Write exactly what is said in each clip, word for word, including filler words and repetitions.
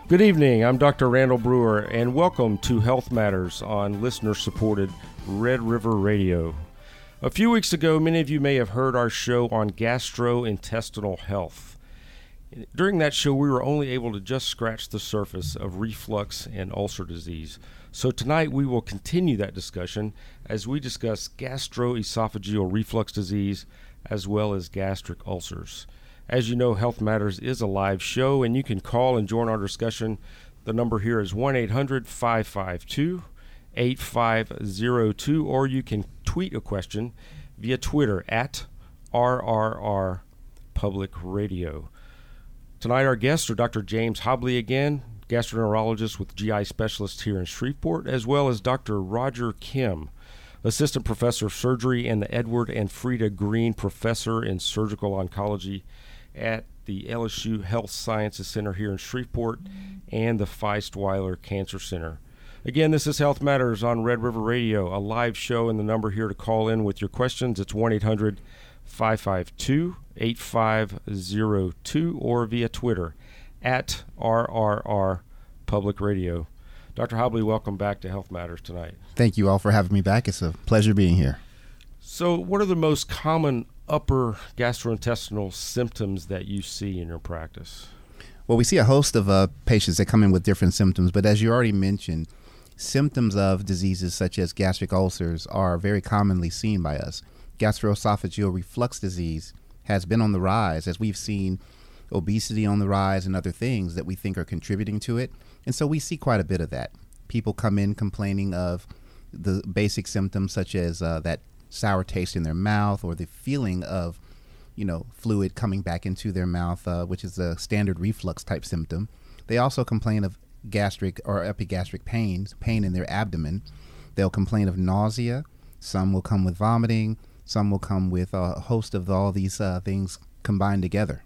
Good evening, I'm Doctor Randall Brewer, and welcome to Health Matters on listener-supported Red River Radio. A few weeks ago, many of you may have heard our show on gastrointestinal health. During that show, we were only able to just scratch the surface of reflux and ulcer disease. So tonight, we will continue that discussion as we discuss gastroesophageal reflux disease as well as gastric ulcers. As you know, Health Matters is a live show, and you can call and join our discussion. The number here is one eight hundred, five five two, eight five zero two, or you can tweet a question via Twitter at R R R Public Radio. Tonight, our guests are Doctor James Hobley again, gastroenterologist with G I specialist here in Shreveport, as well as Doctor Roger Kim, assistant professor of surgery and the Edward and Frida Green Professor in Surgical Oncology at the L S U Health Sciences Center here in Shreveport and the Feist-Weiler Cancer Center. Again, this is Health Matters on Red River Radio, a live show, and the number here to call in with your questions, it's one eight hundred, five five two, eight five zero two or via Twitter at R R R Public Radio. Doctor Hobley, welcome back to Health Matters tonight. Thank you all for having me back. It's a pleasure being here. So what are the most common upper gastrointestinal symptoms that you see in your practice? Well, we see a host of uh, patients that come in with different symptoms, but as you already mentioned, symptoms of diseases such as gastric ulcers are very commonly seen by us. Gastroesophageal reflux disease has been on the rise as we've seen obesity on the rise and other things that we think are contributing to it. And so we see quite a bit of that. People come in complaining of the basic symptoms such as uh, that sour taste in their mouth or the feeling of, you know, fluid coming back into their mouth, uh, which is a standard reflux type symptom. They also complain of gastric or epigastric pain, pain in their abdomen. They'll complain of nausea. Some will come with vomiting. Some will come with a host of all these uh, things combined together.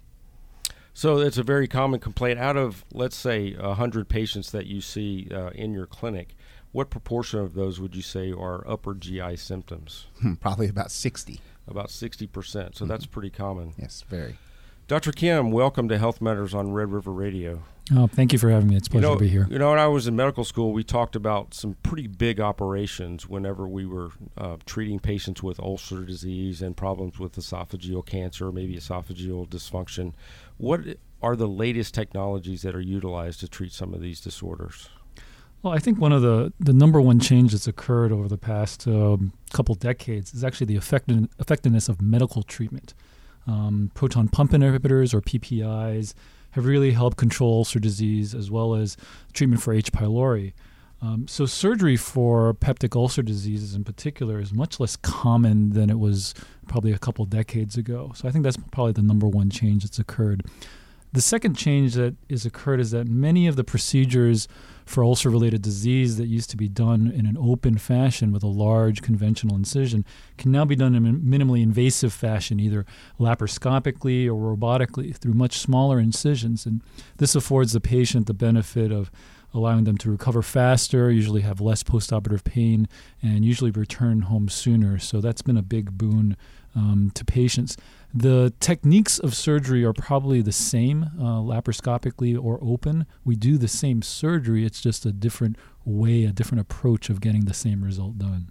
So it's a very common complaint. Out of, let's say, one hundred patients that you see uh, in your clinic, what proportion of those would you say are upper G I symptoms? Probably about sixty. About sixty percent. So mm-hmm. That's pretty common. Yes, very. Doctor Kim, welcome to Health Matters on Red River Radio. Oh, thank you for having me. It's a pleasure you know, to be here. You know, when I was in medical school, we talked about some pretty big operations whenever we were uh, treating patients with ulcer disease and problems with esophageal cancer, maybe esophageal dysfunction. What are the latest technologies that are utilized to treat some of these disorders? Well, I think one of the, the number one change that's occurred over the past um, couple decades is actually the effective, effectiveness of medical treatment. Um, proton pump inhibitors, or P P Is, have really helped control ulcer disease as well as treatment for H. pylori. Um, so surgery for peptic ulcer diseases in particular is much less common than it was probably a couple decades ago. So I think that's probably the number one change that's occurred. The second change that has occurred is that many of the procedures for ulcer-related disease that used to be done in an open fashion with a large conventional incision can now be done in a minimally invasive fashion, either laparoscopically or robotically through much smaller incisions. And this affords the patient the benefit of allowing them to recover faster, usually have less postoperative pain, and usually return home sooner. So that's been a big boon um, to patients. The techniques of surgery are probably the same, uh, laparoscopically or open. We do the same surgery. It's just a different way, a different approach of getting the same result done.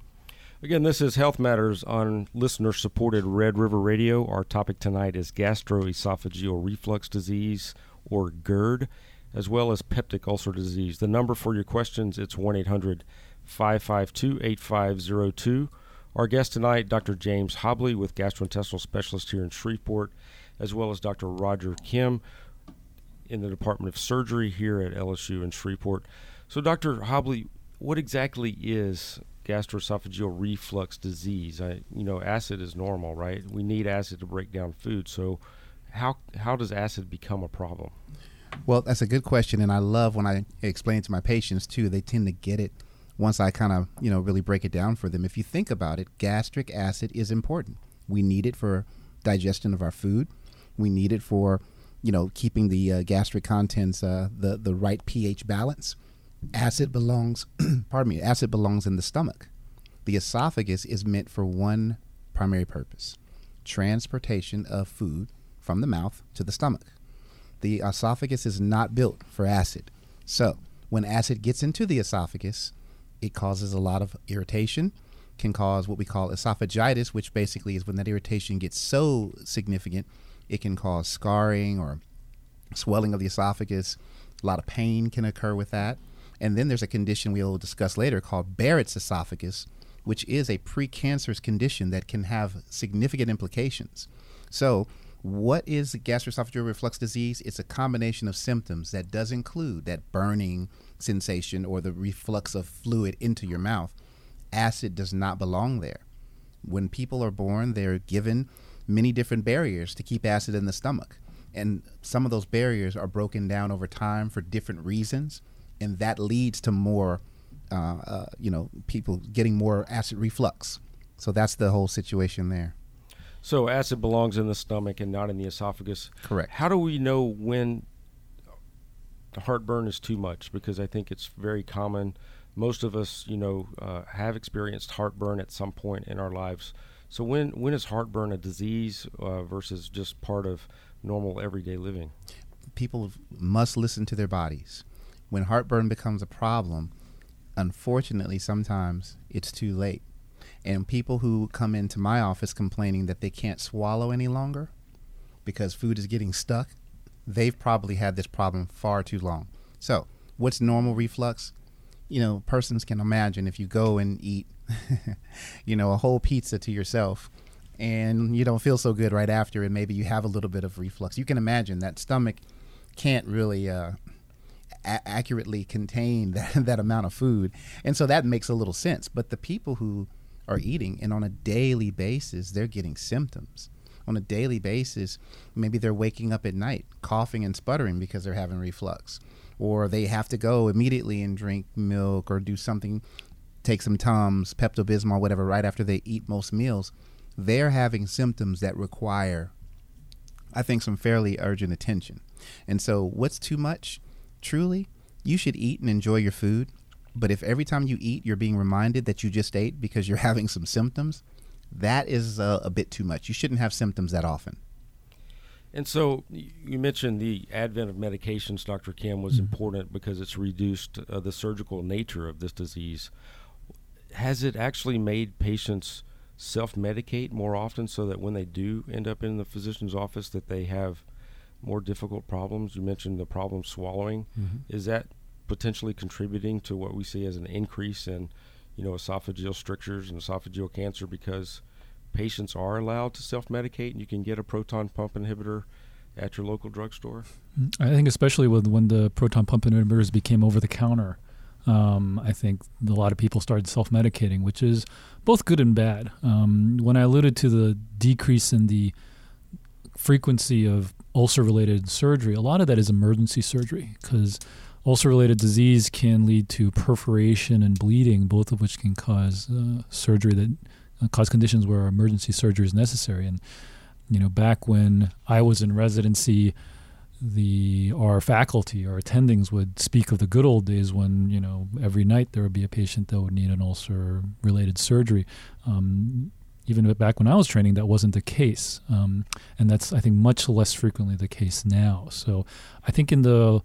Again, this is Health Matters on listener-supported Red River Radio. Our topic tonight is gastroesophageal reflux disease, or GERD, as well as peptic ulcer disease. The number for your questions, it's one eight hundred, five five two, eight five zero two. Our guest tonight, Doctor James Hobley, with gastrointestinal specialist here in Shreveport, as well as Doctor Roger Kim in the Department of Surgery here at L S U in Shreveport. So, Doctor Hobley, what exactly is gastroesophageal reflux disease? I, you know, acid is normal, right? We need acid to break down food. So, how how does acid become a problem? Well, that's a good question, and I love when I explain to my patients too. They tend to get it once I kind of, you know, really break it down for them. If you think about it, gastric acid is important. We need it for digestion of our food. We need it for, you know, keeping the uh, gastric contents, uh, the, the right pH balance. Acid belongs, pardon me, acid belongs in the stomach. The esophagus is meant for one primary purpose: transportation of food from the mouth to the stomach. The esophagus is not built for acid. So when acid gets into the esophagus, it causes a lot of irritation, can cause what we call esophagitis, which basically is when that irritation gets so significant, it can cause scarring or swelling of the esophagus. A lot of pain can occur with that. And then there's a condition we'll discuss later called Barrett's esophagus, which is a precancerous condition that can have significant implications. So what is gastroesophageal reflux disease? It's a combination of symptoms that does include that burning sensation or the reflux of fluid into your mouth. Acid does not belong there. When people are born, they're given many different barriers to keep acid in the stomach. And some of those barriers are broken down over time for different reasons. And that leads to more, uh, uh, you know, people getting more acid reflux. So that's the whole situation there. So acid belongs in the stomach and not in the esophagus. Correct. How do we know when the heartburn is too much? Because I think it's very common. Most of us, you know, uh, have experienced heartburn at some point in our lives. So when when is heartburn a disease uh, versus just part of normal everyday living? People must listen to their bodies. When heartburn becomes a problem, unfortunately, sometimes it's too late. And people who come into my office complaining that they can't swallow any longer because food is getting stuck, they've probably had this problem far too long. So what's normal reflux? You know, persons can imagine if you go and eat, you know, a whole pizza to yourself and you don't feel so good right after, and maybe you have a little bit of reflux. You can imagine that stomach can't really uh, a- accurately contain that, that amount of food. And so that makes a little sense. But the people who are eating and on a daily basis, they're getting symptoms. On a daily basis, maybe they're waking up at night coughing and sputtering because they're having reflux. Or they have to go immediately and drink milk or do something, take some Tums, Pepto-Bismol, whatever, right after they eat most meals. They're having symptoms that require, I think, some fairly urgent attention. And so what's too much? Truly, you should eat and enjoy your food. But if every time you eat, you're being reminded that you just ate because you're having some symptoms, that is a, a bit too much. You shouldn't have symptoms that often. And so you mentioned the advent of medications, Doctor Kim, was mm-hmm. important because it's reduced uh, the surgical nature of this disease. Has it actually made patients self-medicate more often so that when they do end up in the physician's office that they have more difficult problems? You mentioned the problem swallowing. Mm-hmm. Is that potentially contributing to what we see as an increase in, you know, esophageal strictures and esophageal cancer because patients are allowed to self-medicate and you can get a proton pump inhibitor at your local drugstore? I think especially with when the proton pump inhibitors became over-the-counter, um, I think a lot of people started self-medicating, which is both good and bad. Um, when I alluded to the decrease in the frequency of ulcer-related surgery, a lot of that is emergency surgery because ulcer-related disease can lead to perforation and bleeding, both of which can cause uh, surgery that uh, cause conditions where emergency surgery is necessary. And you know, back when I was in residency, the our faculty, our attendings would speak of the good old days when you know every night there would be a patient that would need an ulcer-related surgery. Um, even back when I was training, that wasn't the case, um, and that's I think much less frequently the case now. So I think in the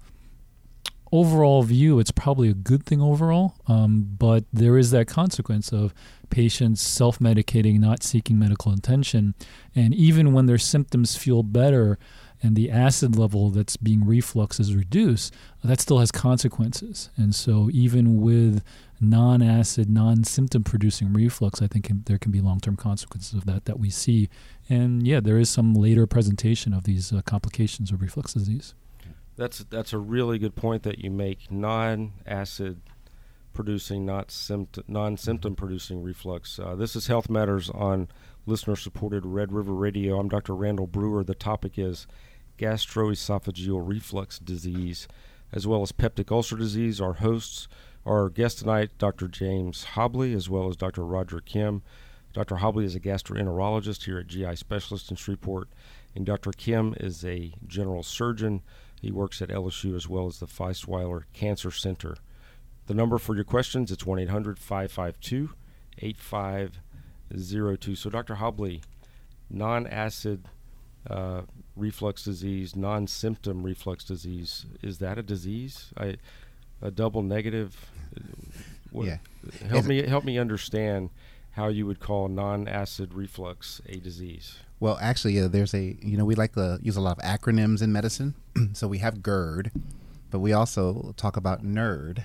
overall view, it's probably a good thing overall, um, but there is that consequence of patients self-medicating, not seeking medical attention, and even when their symptoms feel better and the acid level that's being reflux is reduced, that still has consequences. And so even with non-acid, non-symptom producing reflux, I think can, there can be long-term consequences of that that we see. And yeah, there is some later presentation of these uh, complications of reflux disease. That's that's a really good point that you make. Non-acid producing, not symptom, non-symptom producing reflux. Uh, this is Health Matters on listener-supported Red River Radio. I'm Doctor Randall Brewer. The topic is gastroesophageal reflux disease, as well as peptic ulcer disease. Our hosts, our guest tonight, Doctor James Hobley, as well as Doctor Roger Kim. Doctor Hobley is a gastroenterologist here at G I Specialist in Shreveport, and Doctor Kim is a general surgeon. He works at L S U as well as the Feistweiler Cancer Center. The number for your questions, it's one eight hundred five five two eight five zero two. So Doctor Hobley, non-acid uh, reflux disease, non-symptom reflux disease. Is that a disease? I, a double negative? What, yeah. Help Is me it, help me understand how you would call non-acid reflux a disease. Well, actually, uh, there's a, you know, we like to use a lot of acronyms in medicine. So we have GERD, but we also talk about NERD,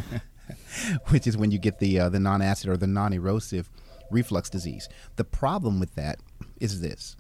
which is when you get the uh, the non-acid or the non-erosive reflux disease. The problem with that is this.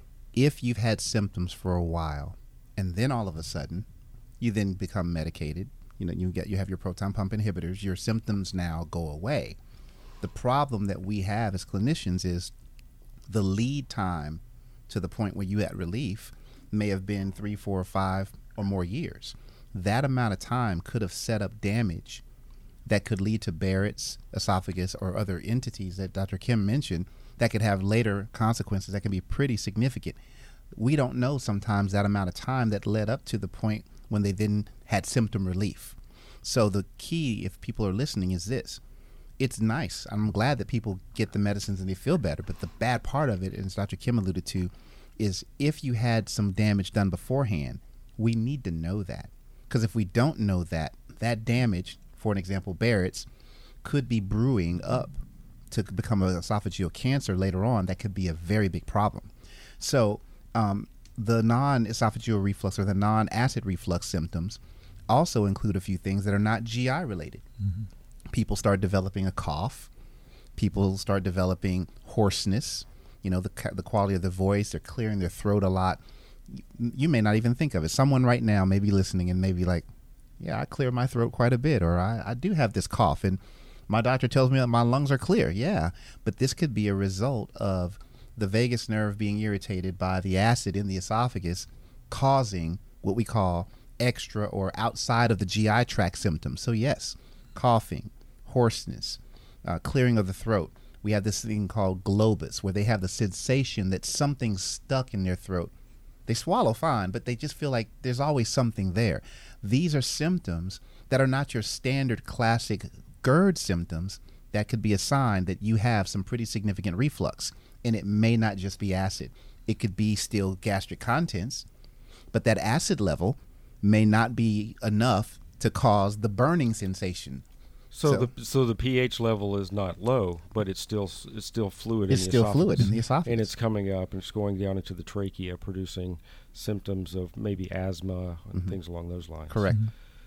If you've had symptoms for a while and then all of a sudden you then become medicated, you know, you get you have your proton pump inhibitors, your symptoms now go away. The problem that we have as clinicians is the lead time to the point where you had relief may have been three, four, five or more years. That amount of time could have set up damage that could lead to Barrett's esophagus or other entities that Doctor Kim mentioned that could have later consequences that can be pretty significant. We don't know sometimes that amount of time that led up to the point when they then had symptom relief. So the key, if people are listening, is this. It's nice. I'm glad that people get the medicines and they feel better, but the bad part of it, as Doctor Kim alluded to, is if you had some damage done beforehand, we need to know that. Because if we don't know that, that damage, for an example, Barrett's, could be brewing up to become an esophageal cancer later on. That could be a very big problem. So um, the non-esophageal reflux or the non-acid reflux symptoms also include a few things that are not G I related. Mm-hmm. People start developing a cough. People start developing hoarseness. You know, the the quality of the voice. They're clearing their throat a lot. You, you may not even think of it. Someone right now may be listening and may be like, yeah, I clear my throat quite a bit, or I, I do have this cough, and my doctor tells me that my lungs are clear. Yeah, but this could be a result of the vagus nerve being irritated by the acid in the esophagus, causing what we call extra or outside of the G I tract symptoms. So yes, coughing, hoarseness, uh, clearing of the throat. We have this thing called globus, where they have the sensation that something's stuck in their throat. They swallow fine, but they just feel like there's always something there. These are symptoms that are not your standard classic GERD symptoms. That could be a sign that you have some pretty significant reflux, and it may not just be acid. It could be still gastric contents, but that acid level may not be enough to cause the burning sensation. So, So- the so the pH level is not low, but it's still s- it's still fluid. It's in the still esophagus, fluid in the esophagus. and it's coming up and it's going down into the trachea, producing symptoms of maybe asthma and Mhm. things along those lines. Correct.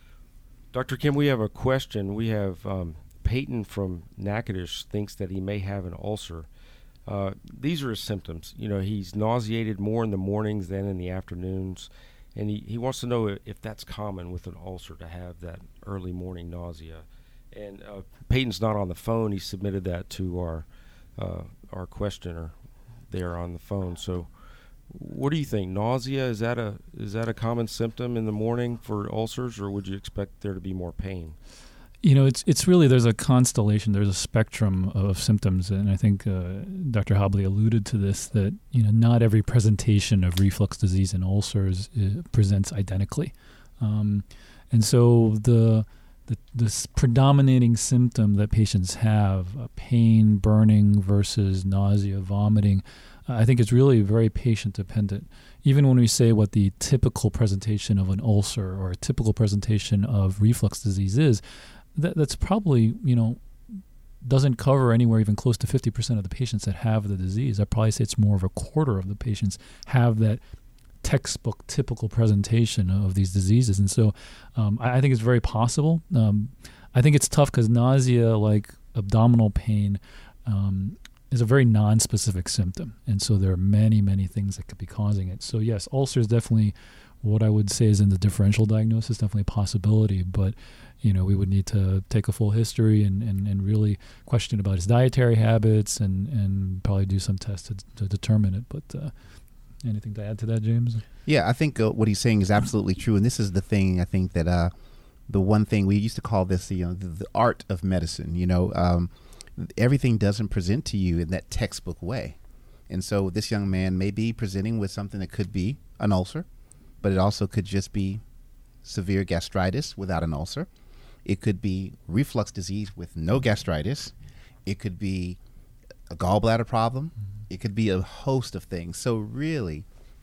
Doctor Kim, we have a question. We have um, Peyton from Natchitoches thinks that he may have an ulcer. Uh, these are his symptoms. You know, he's nauseated more in the mornings than in the afternoons, and he, he wants to know if that's common with an ulcer to have that early morning nausea. And uh, Peyton's not on the phone. He submitted that to our uh, our questioner there on the phone. So, what do you think? Nausea, is that a is that a common symptom in the morning for ulcers, or would you expect there to be more pain? You know, it's it's really, there's a constellation, there's a spectrum of symptoms, and I think uh, Doctor Hobley alluded to this, that, you know, not every presentation of reflux disease and ulcers uh, presents identically. Um, and so the, the this predominating symptom that patients have, uh, pain, burning versus nausea, vomiting, uh, I think it's really very patient dependent. Even when we say what the typical presentation of an ulcer or a typical presentation of reflux disease is, That, that's probably, you know, doesn't cover anywhere even close to fifty percent of the patients that have the disease. I'd probably say it's more of a quarter of the patients have that textbook typical presentation of these diseases. And so um, I, I think it's very possible. Um, I think it's tough because nausea, like abdominal pain, um, is a very non-specific symptom. And so there are many, many things that could be causing it. So yes, ulcers definitely, what I would say is in the differential diagnosis, definitely a possibility, but you know, we would need to take a full history and, and, and really question about his dietary habits and, and probably do some tests to, to determine it. But uh, anything to add to that, James? Yeah, I think uh, what he's saying is absolutely true. And this is the thing, I think, that uh, the one thing we used to call this, you know, the, the art of medicine. You know, um, everything doesn't present to you in that textbook way. And so this young man may be presenting with something that could be an ulcer, but it also could just be severe gastritis without an ulcer. It could be reflux disease with no gastritis. It could be a gallbladder problem. Mm-hmm. It could be a host of things. So really,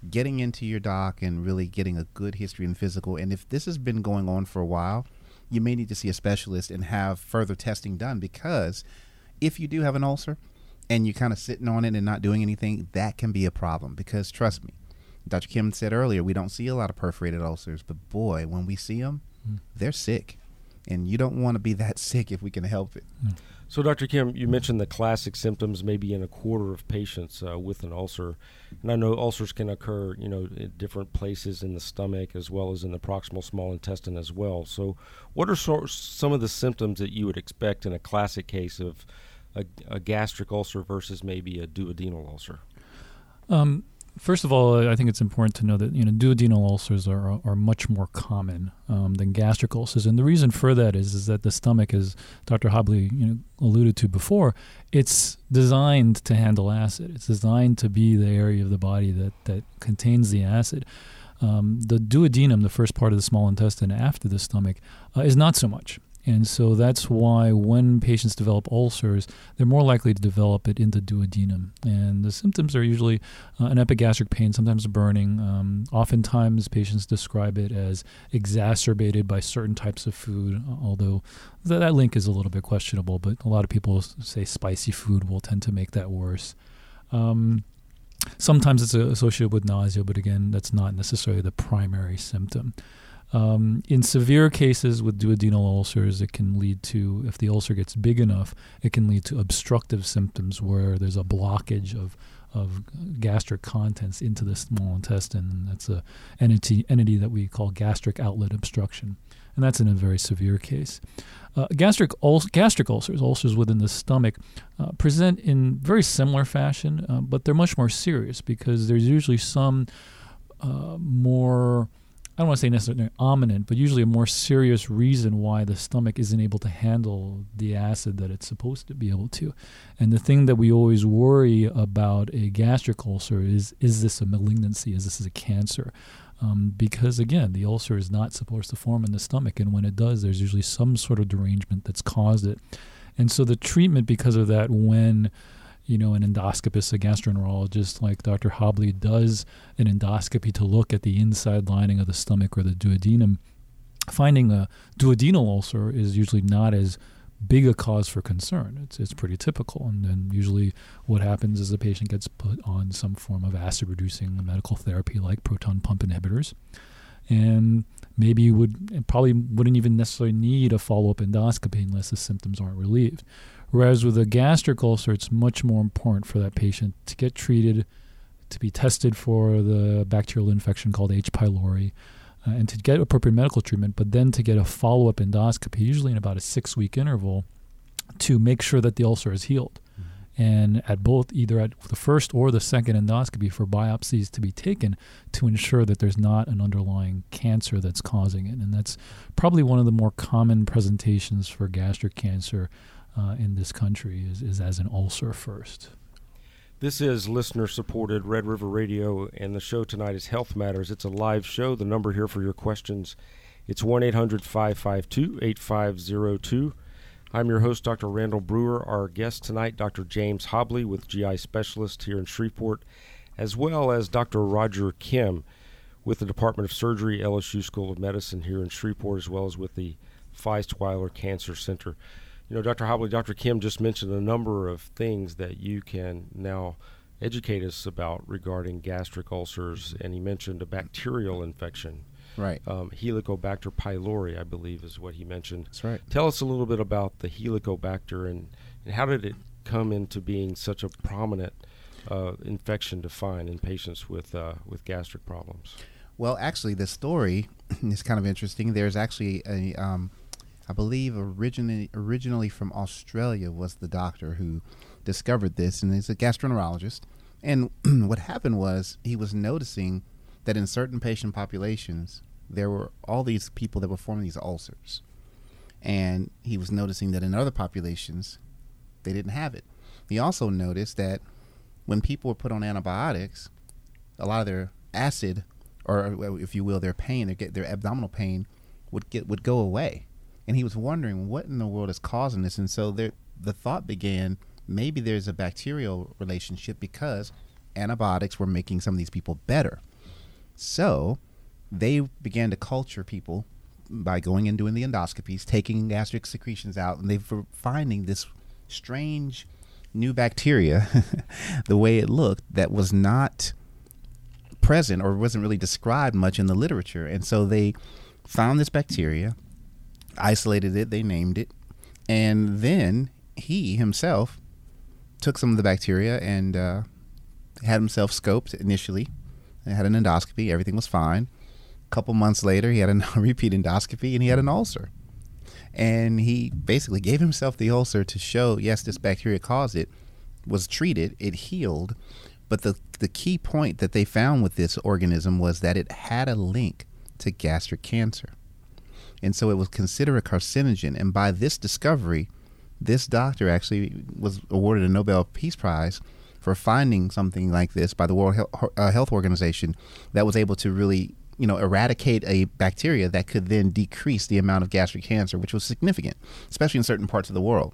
getting into your doc and really getting a good history and physical. And if this has been going on for a while, you may need to see a specialist and have further testing done, because if you do have an ulcer and you're kind of sitting on it and not doing anything, that can be a problem. Because trust me, Doctor Kim said earlier, we don't see a lot of perforated ulcers, but boy, when we see them, mm. they're sick. And you don't want to be that sick if we can help it. Mm. So, Doctor Kim, you mentioned the classic symptoms maybe in a quarter of patients uh, with an ulcer. And I know ulcers can occur, you know, in different places in the stomach as well as in the proximal small intestine as well. So what are so, some of the symptoms that you would expect in a classic case of a, a gastric ulcer versus maybe a duodenal ulcer? Um, First of all, I think it's important to know that, you know, duodenal ulcers are are much more common um, than gastric ulcers, and the reason for that is is that the stomach, as Doctor Hobley, you know, alluded to before, it's designed to handle acid. It's designed to be the area of the body that that contains the acid. Um, the duodenum, the first part of the small intestine after the stomach, uh, is not so much. And so that's why when patients develop ulcers, they're more likely to develop it in the duodenum. And the symptoms are usually uh, an epigastric pain, sometimes burning. Um, oftentimes patients describe it as exacerbated by certain types of food, although th- that link is a little bit questionable, but a lot of people say spicy food will tend to make that worse. Um, sometimes it's associated with nausea, but again, that's not necessarily the primary symptom. Um, in severe cases with duodenal ulcers, it can lead to, if the ulcer gets big enough, it can lead to obstructive symptoms where there's a blockage of of gastric contents into the small intestine. That's a entity entity that we call gastric outlet obstruction, and that's in a very severe case. Uh, gastric ul- gastric ulcers, ulcers within the stomach, uh, present in very similar fashion, uh, but they're much more serious because there's usually some uh, more, I don't want to say necessarily ominent, but usually a more serious reason why the stomach isn't able to handle the acid that it's supposed to be able to. And the thing that we always worry about a gastric ulcer is, is this a malignancy? Is this a cancer? Um, because, again, the ulcer is not supposed to form in the stomach, and when it does, there's usually some sort of derangement that's caused it. And so the treatment because of that, when you know, an endoscopist, a gastroenterologist like Doctor Hobley does an endoscopy to look at the inside lining of the stomach or the duodenum, finding a duodenal ulcer is usually not as big a cause for concern. It's it's pretty typical. And then usually what happens is the patient gets put on some form of acid-reducing medical therapy like proton pump inhibitors. And maybe you would probably wouldn't even necessarily need a follow-up endoscopy unless the symptoms aren't relieved. Whereas with a gastric ulcer, it's much more important for that patient to get treated, to be tested for the bacterial infection called H. pylori, uh, and to get appropriate medical treatment, but then to get a follow-up endoscopy, usually in about a six-week interval, to make sure that the ulcer is healed. Mm-hmm. And at both, either at the first or the second endoscopy, for biopsies to be taken to ensure that there's not an underlying cancer that's causing it. And that's probably one of the more common presentations for gastric cancer Uh, in this country is, is as an ulcer first. This is listener-supported Red River Radio, and the show tonight is Health Matters. It's a live show. The number here for your questions, it's one eight hundred five five two eight five zero two. I'm your host, Doctor Randall Brewer. Our guest tonight, Doctor James Hobley with G I Specialist here in Shreveport, as well as Doctor Roger Kim with the Department of Surgery, L S U School of Medicine here in Shreveport, as well as with the Feistweiler Cancer Center. You know, Doctor Hobley, Doctor Kim just mentioned a number of things that you can now educate us about regarding gastric ulcers, and he mentioned a bacterial infection. Right. Um, Helicobacter pylori, I believe, is what he mentioned. That's right. Tell us a little bit about the Helicobacter and, and how did it come into being such a prominent uh, infection to find in patients with uh, with gastric problems? Well, actually, the story is kind of interesting. There's actually a um, I believe originally originally from Australia was the doctor who discovered this, and he's a gastroenterologist. And what happened was he was noticing that in certain patient populations, there were all these people that were forming these ulcers. And he was noticing that in other populations, they didn't have it. He also noticed that when people were put on antibiotics, a lot of their acid, or if you will, their pain, their, their abdominal pain would get would go away. And he was wondering what in the world is causing this. And so there, the thought began, maybe there's a bacterial relationship because antibiotics were making some of these people better. So they began to culture people by going and doing the endoscopies, taking gastric secretions out, and they were finding this strange new bacteria, the way it looked, that was not present or wasn't really described much in the literature. And so they found this bacteria, isolated it, they named it, and then he himself took some of the bacteria and uh, had himself scoped initially. He had an endoscopy, everything was fine. A couple months later, he had a repeat endoscopy and he had an ulcer. And he basically gave himself the ulcer to show, yes, this bacteria caused it, was treated, it healed. But the, the key point that they found with this organism was that it had a link to gastric cancer. And so it was considered a carcinogen. And by this discovery, this doctor actually was awarded a Nobel Peace Prize for finding something like this by the World Health Organization that was able to really, you know, eradicate a bacteria that could then decrease the amount of gastric cancer, which was significant, especially in certain parts of the world.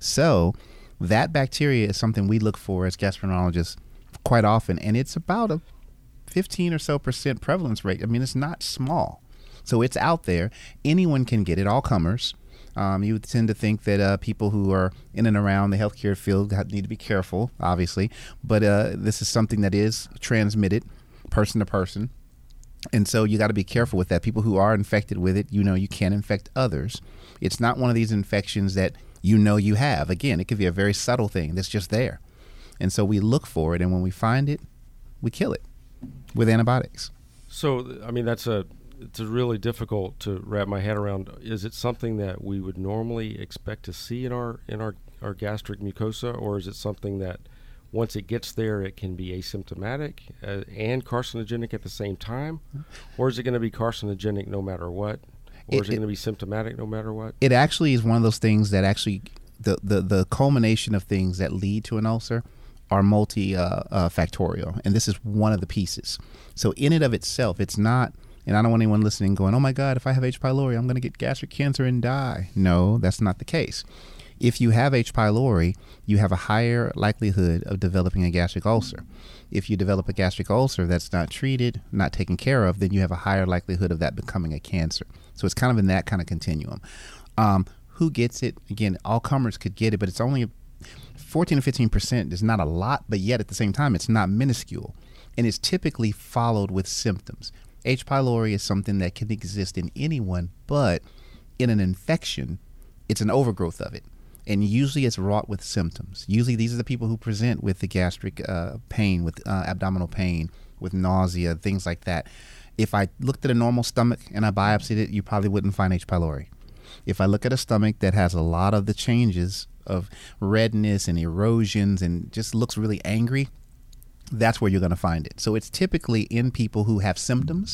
So that bacteria is something we look for as gastroenterologists quite often, and it's about a fifteen or so percent prevalence rate. I mean, it's not small. So it's out there. Anyone can get it, all comers. Um, you tend to think that uh, people who are in and around the healthcare field need to be careful, obviously, but uh, this is something that is transmitted person to person. And so you got to be careful with that. People who are infected with it, you know, you can infect others. It's not one of these infections that you know you have. Again, it could be a very subtle thing that's just there. And so we look for it, and when we find it, we kill it with antibiotics. So, I mean, that's a it's a really difficult to wrap my head around. Is it something that we would normally expect to see in our in our, our gastric mucosa, or is it something that once it gets there, it can be asymptomatic uh, and carcinogenic at the same time? Or is it going to be carcinogenic no matter what? Or It- is it, it- going to be symptomatic no matter what? It actually is one of those things that actually, the, the, the culmination of things that lead to an ulcer are multi uh, uh, factorial, and this is one of the pieces. So in and of itself, it's not, and I don't want anyone listening going, oh my God, if I have H. pylori, I'm going to get gastric cancer and die. No, that's not the case. If you have H. pylori, you have a higher likelihood of developing a gastric ulcer. If you develop a gastric ulcer that's not treated, not taken care of, then you have a higher likelihood of that becoming a cancer. So it's kind of in that kind of continuum. Um, who gets it? Again, all comers could get it, but it's only fourteen to fifteen percent is not a lot, but yet at the same time, it's not minuscule. And it's typically followed with symptoms. H. pylori is something that can exist in anyone, but in an infection, it's an overgrowth of it. And usually it's wrought with symptoms. Usually these are the people who present with the gastric uh, pain, with uh, abdominal pain, with nausea, things like that. If I looked at a normal stomach and I biopsied it, you probably wouldn't find H. pylori. If I look at a stomach that has a lot of the changes of redness and erosions and just looks really angry, that's where you're going to find it. So it's typically in people who have symptoms,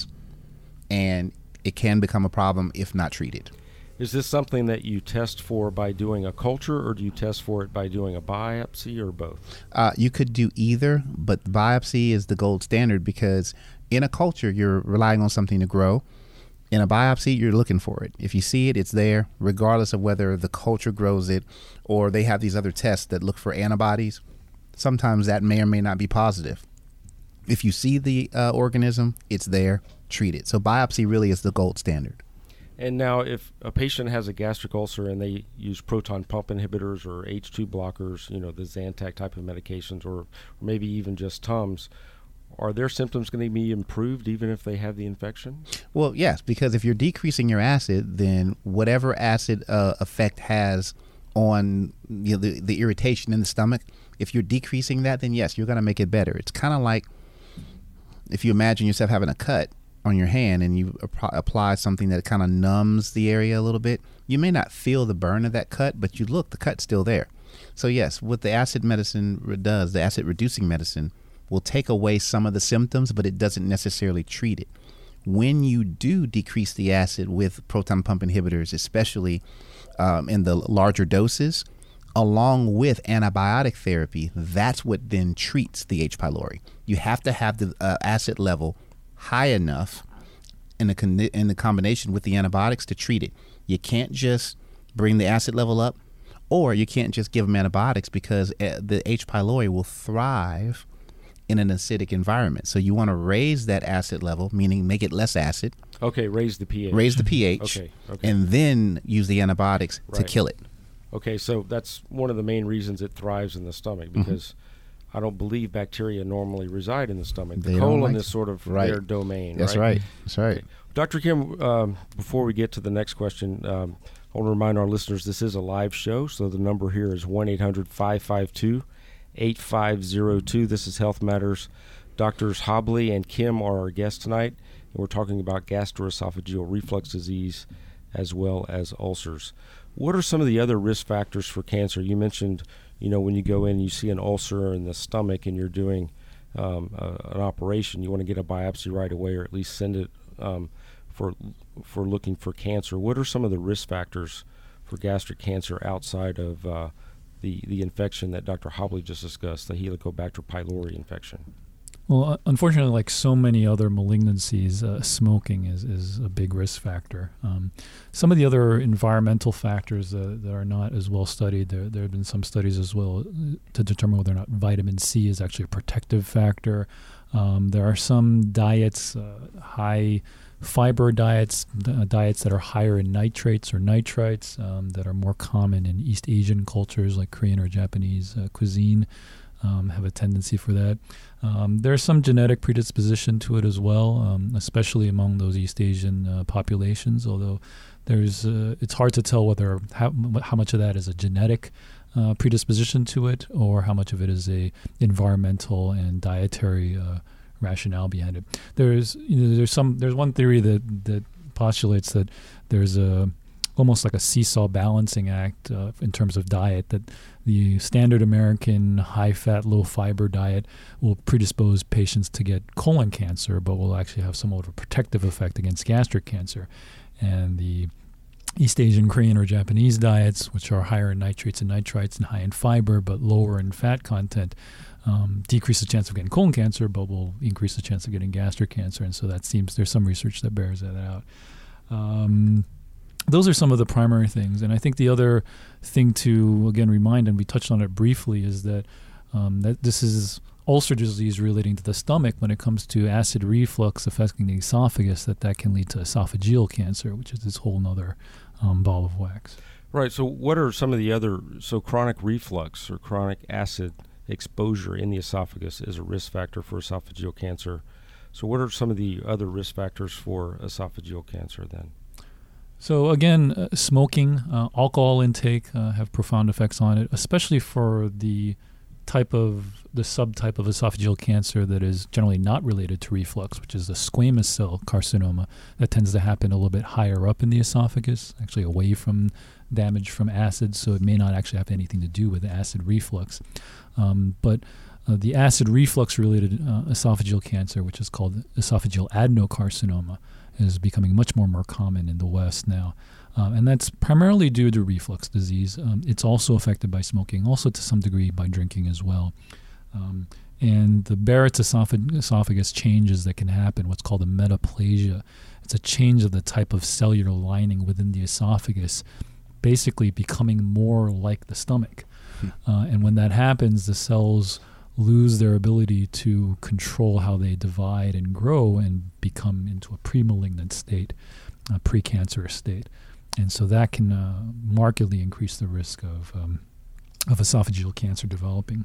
and it can become a problem if not treated. Is this something that you test for by doing a culture, or do you test for it by doing a biopsy, or both? Uh, you could do either, but biopsy is the gold standard because in a culture, you're relying on something to grow. In a biopsy, you're looking for it. If you see it, it's there, regardless of whether the culture grows it or they have these other tests that look for antibodies. Sometimes that may or may not be positive. If you see the uh, organism, it's there, treat it. So biopsy really is the gold standard. And now if a patient has a gastric ulcer and they use proton pump inhibitors or H two blockers, you know, the Zantac type of medications, or, or maybe even just Tums, are their symptoms going to be improved even if they have the infection? Well, yes, because if you're decreasing your acid, then whatever acid uh, effect has on you know, the, the irritation in the stomach, if you're decreasing that, then yes, you're going to make it better. It's kind of like if you imagine yourself having a cut on your hand and you ap- apply something that kind of numbs the area a little bit, you may not feel the burn of that cut, but you look, the cut's still there. So yes, what the acid medicine does, the acid reducing medicine, will take away some of the symptoms, but it doesn't necessarily treat it. When you do decrease the acid with proton pump inhibitors, especially um, in the larger doses, along with antibiotic therapy, that's what then treats the H. pylori. You have to have the uh, acid level high enough in the con- in the combination with the antibiotics to treat it. You can't just bring the acid level up, or you can't just give them antibiotics because uh, the H. pylori will thrive in an acidic environment. So you want to raise that acid level, meaning make it less acid. Okay, raise the pH. Raise the pH. Okay, okay. And then use the antibiotics Right. to kill it. Okay, so that's one of the main reasons it thrives in the stomach, because mm-hmm. I don't believe bacteria normally reside in the stomach. The they colon like is sort of right. their domain. That's right. right. That's right. Okay. Doctor Kim, um, before we get to the next question, um, I want to remind our listeners this is a live show, so the number here is one eight hundred five five two eight five zero two. This is Health Matters. Doctors Hobley and Kim are our guests tonight, and we're talking about gastroesophageal reflux disease as well as ulcers. What are some of the other risk factors for cancer? You mentioned, you know, when you go in and you see an ulcer in the stomach and you're doing um, uh, an operation, you want to get a biopsy right away, or at least send it um, for for looking for cancer. What are some of the risk factors for gastric cancer outside of uh, the, the infection that Doctor Hobley just discussed, the Helicobacter pylori infection? Well, unfortunately, like so many other malignancies, uh, smoking is, is a big risk factor. Um, some of the other environmental factors uh, that are not as well studied, there, there have been some studies as well to determine whether or not vitamin C is actually a protective factor. Um, there are some diets, uh, high fiber diets, uh, diets that are higher in nitrates or nitrites um, that are more common in East Asian cultures like Korean or Japanese uh, cuisine. Um, have a tendency for that. Um, there's some genetic predisposition to it as well, um, especially among those East Asian uh, populations, although there's uh, it's hard to tell whether how, how much of that is a genetic uh, predisposition to it or how much of it is a environmental and dietary uh, rationale behind it. There's you know, there's some there's one theory that, that postulates that there's a almost like a seesaw balancing act uh, in terms of diet, that the standard American high-fat, low-fiber diet will predispose patients to get colon cancer, but will actually have somewhat of a protective effect against gastric cancer. And the East Asian, Korean, or Japanese diets, which are higher in nitrates and nitrites and high in fiber but lower in fat content, um, decrease the chance of getting colon cancer, but will increase the chance of getting gastric cancer. And so that seems there's some research that bears that out. Um, Those are some of the primary things. And I think the other thing to, again, remind, and we touched on it briefly, is that um, that this is ulcer disease relating to the stomach. When it comes to acid reflux affecting the esophagus, that that can lead to esophageal cancer, which is this whole other um, ball of wax. Right. So what are some of the other, so chronic reflux or chronic acid exposure in the esophagus is a risk factor for esophageal cancer. So what are some of the other risk factors for esophageal cancer then? So again, uh, smoking, uh, alcohol intake uh, have profound effects on it, especially for the type of, the subtype of esophageal cancer that is generally not related to reflux, which is the squamous cell carcinoma. That tends to happen a little bit higher up in the esophagus, actually away from damage from acid, so it may not actually have anything to do with acid reflux. Um, but uh, the acid reflux-related uh, esophageal cancer, which is called esophageal adenocarcinoma, is becoming much more more common in the West now. Um, and that's primarily due to reflux disease. Um, it's also affected by smoking, also to some degree by drinking as well. Um, and the Barrett's esophag- esophagus changes that can happen, what's called a metaplasia. It's a change of the type of cellular lining within the esophagus, basically becoming more like the stomach. Hmm. Uh, and when that happens, the cells lose their ability to control how they divide and grow and become into a pre-malignant state, a precancerous state. And so that can uh, markedly increase the risk of um, of esophageal cancer developing.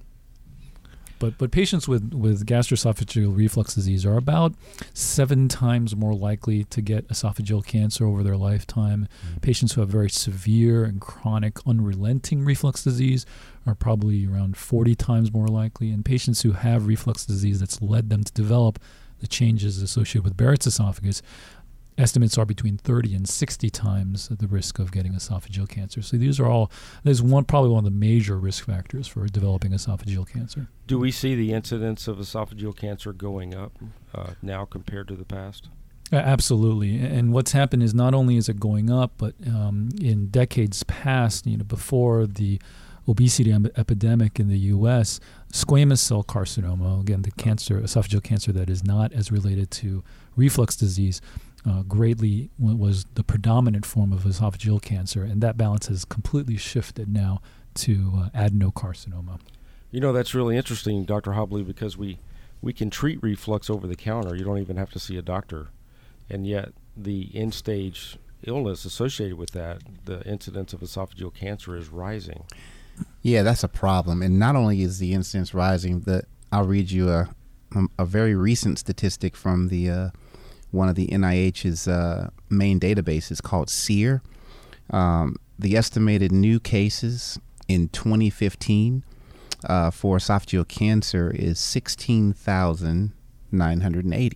But but patients with, with gastroesophageal reflux disease are about seven times more likely to get esophageal cancer over their lifetime. Mm-hmm. Patients who have very severe and chronic unrelenting reflux disease are probably around forty times more likely. And patients who have reflux disease that's led them to develop the changes associated with Barrett's esophagus, estimates are between thirty and sixty times the risk of getting esophageal cancer. So these are all, there's one probably one of the major risk factors for developing esophageal cancer. Do we see the incidence of esophageal cancer going up uh, now compared to the past? Uh, absolutely. And what's happened is not only is it going up, but um, in decades past, you know, before the obesity em- epidemic in the U S, squamous cell carcinoma, again, the cancer, esophageal cancer that is not as related to reflux disease, Uh, greatly was the predominant form of esophageal cancer, and that balance has completely shifted now to uh, adenocarcinoma. You know, that's really interesting, Doctor Hobley, because we, we can treat reflux over the counter. You don't even have to see a doctor. And yet the end stage illness associated with that, the incidence of esophageal cancer, is rising. Yeah, that's a problem. And not only is the incidence rising, the, I'll read you a, a very recent statistic from the uh, one of the N I H's uh, main databases called SEER. Um, the estimated new cases in twenty fifteen uh, for esophageal cancer is sixteen thousand nine hundred eighty.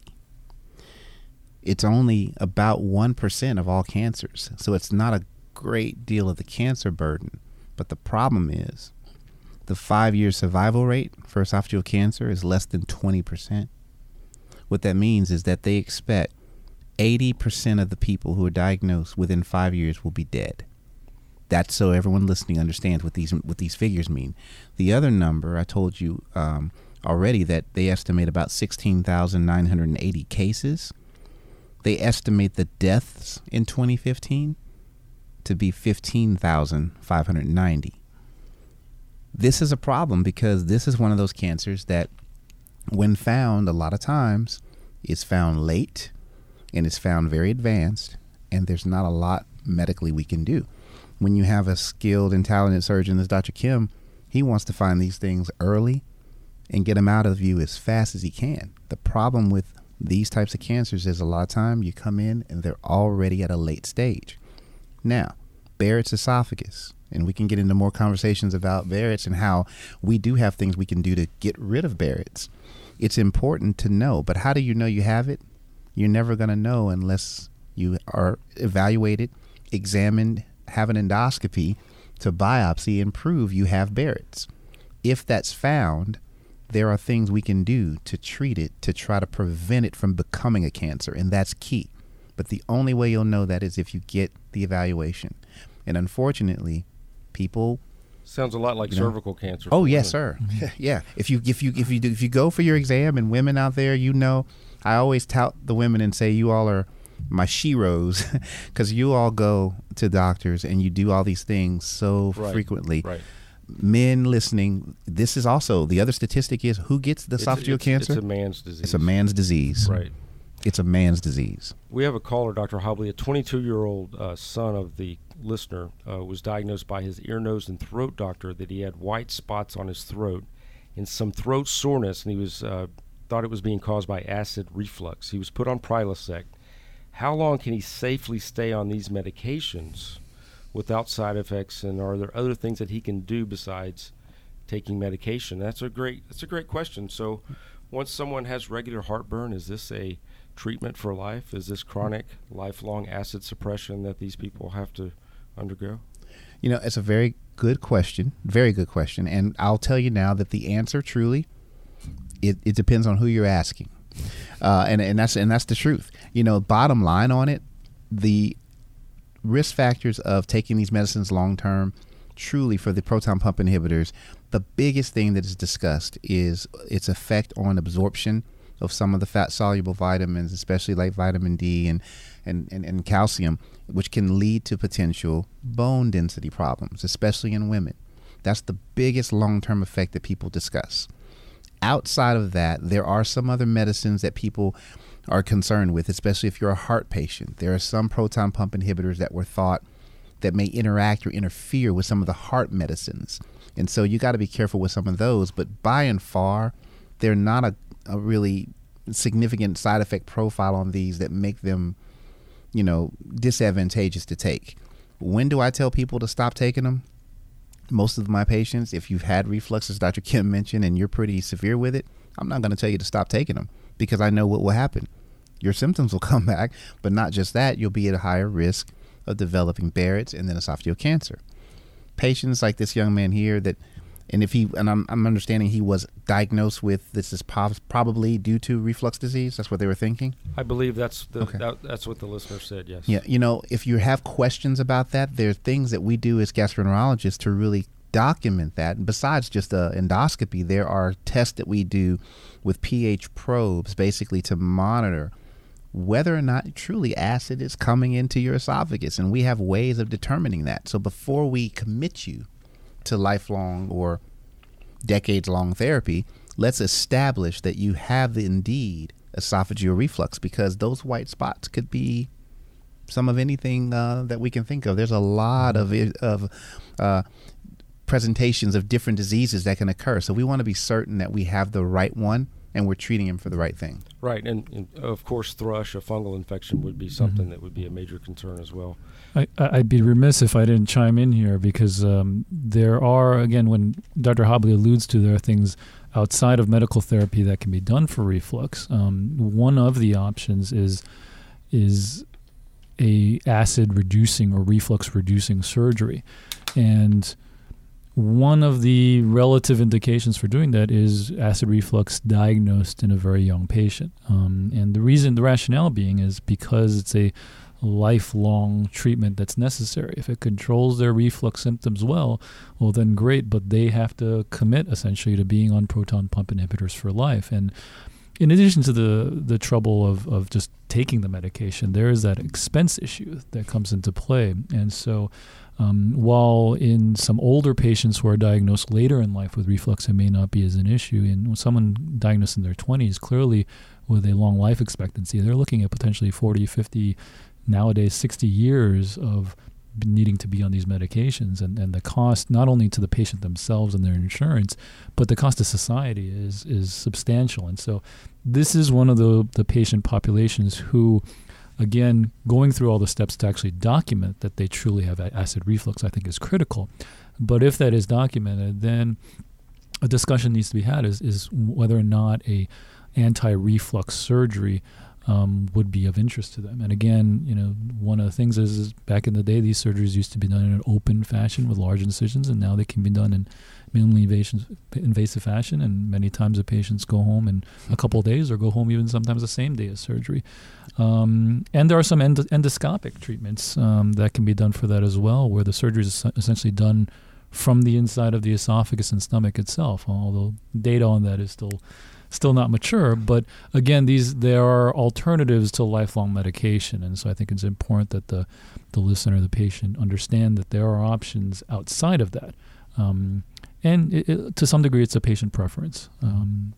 It's only about one percent of all cancers. So it's not a great deal of the cancer burden. But the problem is the five-year survival rate for esophageal cancer is less than twenty percent. What that means is that they expect eighty percent of the people who are diagnosed within five years will be dead. That's so everyone listening understands what these what these figures mean. The other number, I told you um, already that they estimate about sixteen thousand nine hundred eighty cases. They estimate the deaths in twenty fifteen to be fifteen thousand five hundred ninety. This is a problem because this is one of those cancers that, when found, a lot of times is found late and is found very advanced, and there's not a lot medically we can do. When you have a skilled and talented surgeon as Doctor Kim, he wants to find these things early and get them out of you as fast as he can. The problem with these types of cancers is a lot of time you come in and they're already at a late stage. Now, Barrett's esophagus, and we can get into more conversations about Barrett's and how we do have things we can do to get rid of Barrett's. It's important to know, but how do you know you have it? You're never going to know unless you are evaluated, examined, have an endoscopy to biopsy and prove you have Barrett's. If that's found, there are things we can do to treat it, to try to prevent it from becoming a cancer, and that's key. But the only way you'll know that is if you get the evaluation. And unfortunately, people sounds a lot like you know, cervical cancer. Oh yes, sir. Yeah. If you if you if you do, if you go for your exam, and women out there, you know, I always tout the women and say you all are my sheroes because you all go to doctors and you do all these things so right. frequently. Right. Men listening, this is also the other statistic is who gets the esophageal it's, cancer? It's a man's disease. It's a man's disease. Right. It's a man's disease. We have a caller, Doctor Hobley. A twenty-two-year-old uh, son of the listener uh, was diagnosed by his ear, nose, and throat doctor that he had white spots on his throat and some throat soreness, and he was uh, thought it was being caused by acid reflux. He was put on Prilosec. How long can he safely stay on these medications without side effects, and are there other things that he can do besides taking medication? That's a great that's a great question. So once someone has regular heartburn, is this a treatment for life? Is this chronic, lifelong acid suppression that these people have to undergo? You know, it's a very good question, very good question. And I'll tell you now that the answer truly, it, it depends on who you're asking. Uh, and, and that's and that's the truth. You know, bottom line on it, the risk factors of taking these medicines long term, truly for the proton pump inhibitors, the biggest thing that is discussed is its effect on absorption of some of the fat-soluble vitamins, especially like vitamin D and, and, and, and calcium, which can lead to potential bone density problems, especially in women. That's the biggest long-term effect that people discuss. Outside of that, there are some other medicines that people are concerned with, especially if you're a heart patient. There are some proton pump inhibitors that were thought that may interact or interfere with some of the heart medicines. And so you got to be careful with some of those. But by and far, they're not a, a really significant side effect profile on these that make them, you know, disadvantageous to take. When do I tell people to stop taking them? Most of my patients, if you've had reflux, as Doctor Kim mentioned, and you're pretty severe with it, I'm not going to tell you to stop taking them because I know what will happen. Your symptoms will come back, but not just that, you'll be at a higher risk of developing Barrett's and then esophageal cancer. Patients like this young man here that, and if he, and I'm, I'm understanding he was diagnosed with this is po- probably due to reflux disease. That's what they were thinking. I believe that's the, okay. that, that's what the listener said. Yes. Yeah. You know, if you have questions about that, there are things that we do as gastroenterologists to really document that. And besides just a endoscopy, there are tests that we do with pH probes, basically to monitor whether or not truly acid is coming into your esophagus. And we have ways of determining that. So before we commit you to lifelong or decades-long therapy, let's establish that you have indeed esophageal reflux, because those white spots could be some of anything uh, that we can think of. There's a lot of of uh, presentations of different diseases that can occur. So we want to be certain that we have the right one and we're treating him for the right thing. Right, and, and of course, thrush, a fungal infection, would be something Mm-hmm. that would be a major concern as well. I, I'd be remiss if I didn't chime in here, because um, there are, again, when Doctor Hobley alludes to, there are things outside of medical therapy that can be done for reflux. Um, one of the options is is a acid reducing or reflux reducing surgery, and one of the relative indications for doing that is acid reflux diagnosed in a very young patient. Um, and the reason, the rationale being, is because it's a lifelong treatment that's necessary. If it controls their reflux symptoms well, well, then great, but they have to commit essentially to being on proton pump inhibitors for life. And in addition to the the trouble of, of just taking the medication, there is that expense issue that comes into play. And so um, while in some older patients who are diagnosed later in life with reflux, it may not be as an issue. In someone diagnosed in their twenties, clearly with a long life expectancy, they're looking at potentially forty, fifty, nowadays sixty years of needing to be on these medications, and, and the cost not only to the patient themselves and their insurance, but the cost to society is is substantial. And so this is one of the, the patient populations who, again, going through all the steps to actually document that they truly have acid reflux, I think is critical. But if that is documented, then a discussion needs to be had is, is whether or not a anti-reflux surgery Um, would be of interest to them. And again, you know, one of the things is, is back in the day, these surgeries used to be done in an open fashion with large incisions, and now they can be done in minimally invasive, invasive fashion. And many times the patients go home in a couple of days, or go home even sometimes the same day of surgery. Um, and there are some end- endoscopic treatments um, that can be done for that as well, where the surgery is essentially done from the inside of the esophagus and stomach itself, although data on that is still still not mature. But again, these there are alternatives to lifelong medication, and so I think it's important that the the listener, the patient, understand that there are options outside of that. Um, and it, it, to some degree, it's a patient preference. Um,